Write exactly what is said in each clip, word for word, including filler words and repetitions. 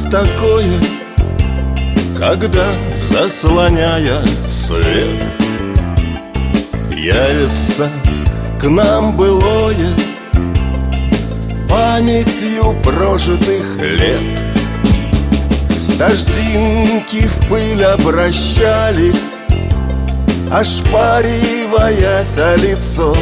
такое, когда, заслоняя свет, явится к нам былое памятью прожитых лет. Дождинки в пыль обращались, ошпариваясь о лицо,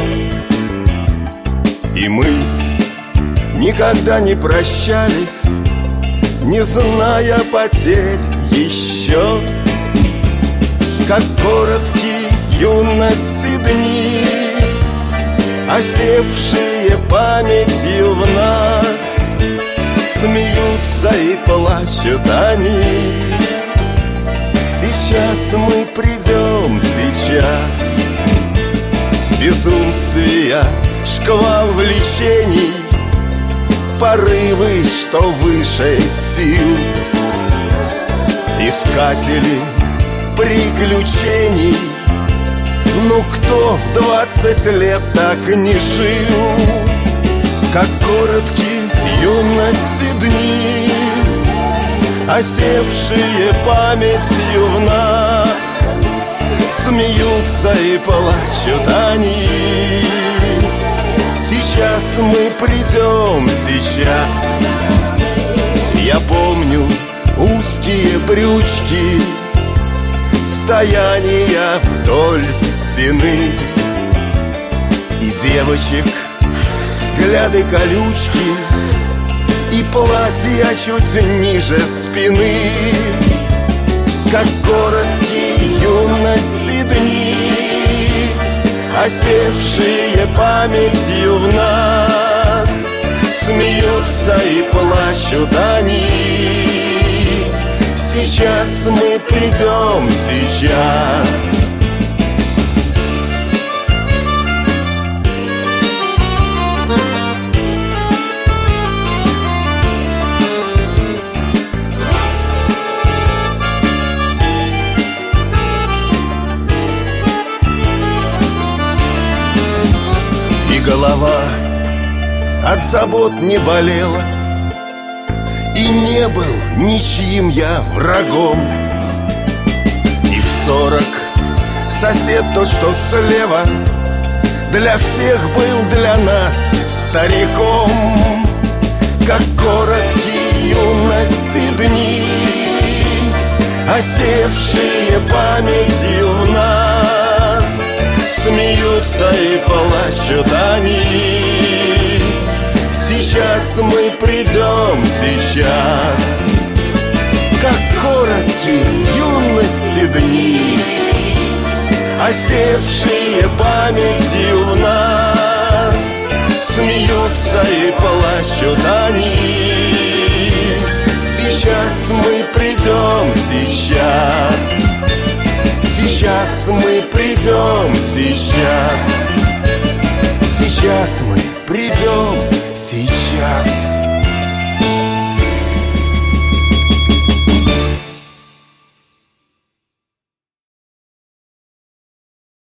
и мы никогда не прощались, не зная потерь еще. Как короткие юности дни, осевшие памятью в нас, смеются и плачут они. Сейчас мы придем, сейчас. Безумствия, шквал влечений, порывы, что выше сил. Искатели приключений, ну кто в двадцать лет так не жил? Как короткие юности дни, осевшие памятью в нас, смеются и плачут они. Сейчас мы придем, сейчас. Я помню узкие брючки, стояния вдоль стены, и девочек взгляды колючки, и платья чуть ниже спины. Как короткие юности дни, осевшие памятью в нас, смеются и плачут они. Сейчас мы придем, сейчас. Голова от забот не болела, и не был ничьим я врагом. И в сорок сосед тот, что слева, для всех был для нас стариком. Как короткие юности дни, осевшие памятью в нас, смеются и плачут они. Сейчас мы придем, сейчас. Как короткие юности дни, осевшие памятью в нас, смеются и плачут они. Сейчас мы придем, сейчас. Сейчас мы придем, сейчас.